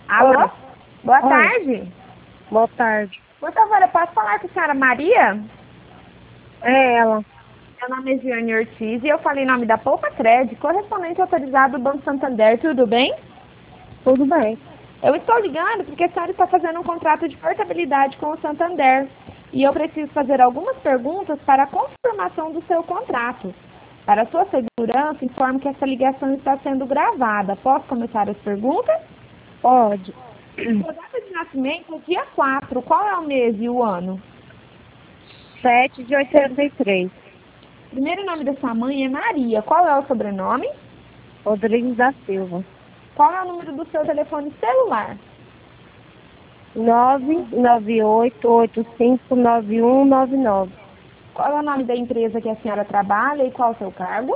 Alô? Oi. Boa Oi. tarde. Boa tarde. Por favor, eu posso falar com a senhora Maria? É ela. Meu nome é Giane Ortiz e eu falei em nome da Poupa Cred, correspondente autorizado do Banco Santander, tudo bem? Tudo bem. Eu estou ligando porque a senhora está fazendo um contrato de portabilidade com o Santander e eu preciso fazer algumas perguntas para a confirmação do seu contrato. Para sua segurança, informo que essa ligação está sendo gravada. Posso começar as perguntas? Pode. Sua data de nascimento é dia 4. Qual é o mês e o ano? 7 de 83. Primeiro nome da sua mãe é Maria. Qual é o sobrenome? Rodrigues da Silva. Qual é o número do seu telefone celular? 998859199. Qual é o nome da empresa que a senhora trabalha e qual é o seu cargo?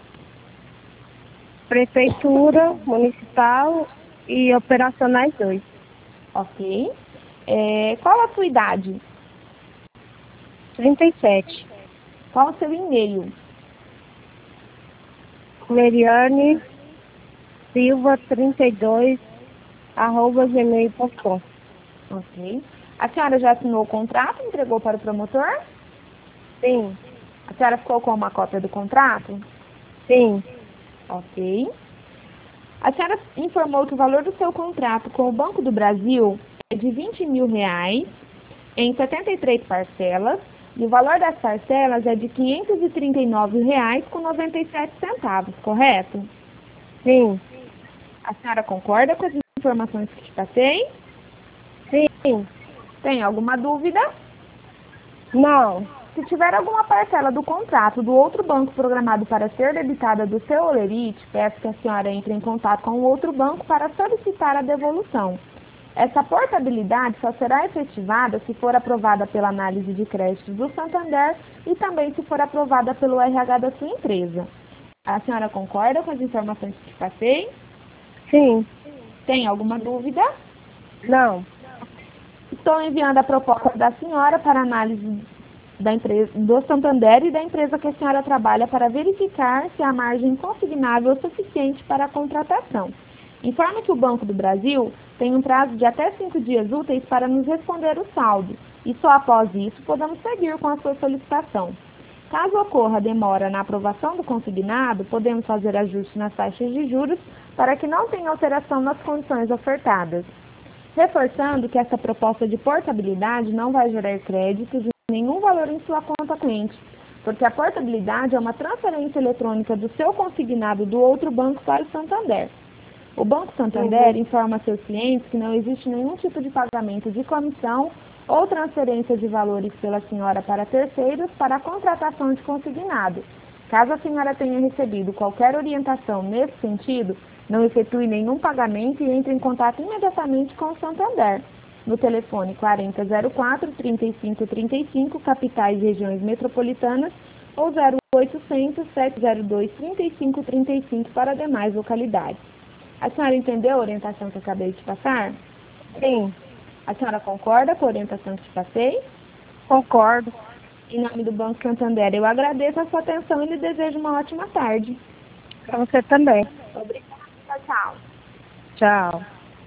Prefeitura Municipal e Operacionais 2. Ok. Qual a sua idade? 37. Qual o seu e-mail? Meriane Silva 32 @gmail.com. Ok. A senhora já assinou o contrato e entregou para o promotor? Sim. A senhora ficou com uma cópia do contrato? Sim. Ok. A senhora informou que o valor do seu contrato com o Banco do Brasil é de R$ 20.000 em 73 parcelas e o valor das parcelas é de R$ 539,97, correto? Sim. A senhora concorda com as informações que te passei? Sim. Tem alguma dúvida? Não. Se tiver alguma parcela do contrato do outro banco programado para ser debitada do seu holerite, peço que a senhora entre em contato com o outro banco para solicitar a devolução. Essa portabilidade só será efetivada se for aprovada pela análise de créditos do Santander e também se for aprovada pelo RH da sua empresa. A senhora concorda com as informações que te passei? Sim. Tem alguma dúvida? Não. Estou enviando a proposta da senhora para análise da empresa, do Santander e da empresa que a senhora trabalha para verificar se a margem consignável é suficiente para a contratação. Informa que o Banco do Brasil tem um prazo de até 5 dias úteis para nos responder o saldo e só após isso podemos seguir com a sua solicitação. Caso ocorra demora na aprovação do consignado, podemos fazer ajustes nas taxas de juros para que não tenha alteração nas condições ofertadas. Reforçando que essa proposta de portabilidade não vai gerar créditos de nenhum valor em sua conta corrente, porque a portabilidade é uma transferência eletrônica do seu consignado do outro banco para o Santander. O Banco Santander informa a seus clientes que não existe nenhum tipo de pagamento de comissão ou transferência de valores pela senhora para terceiros para a contratação de consignado. Caso a senhora tenha recebido qualquer orientação nesse sentido, não efetue nenhum pagamento e entre em contato imediatamente com o Santander, no telefone 4004-3535, capitais e regiões metropolitanas, ou 0800-702-3535 para demais localidades. A senhora entendeu a orientação que eu acabei de passar? Sim. A senhora concorda com a orientação que te passei? Concordo. Em nome do Banco Santander, eu agradeço a sua atenção e lhe desejo uma ótima tarde. Para você também. Obrigada. Tchau, tchau. Tchau.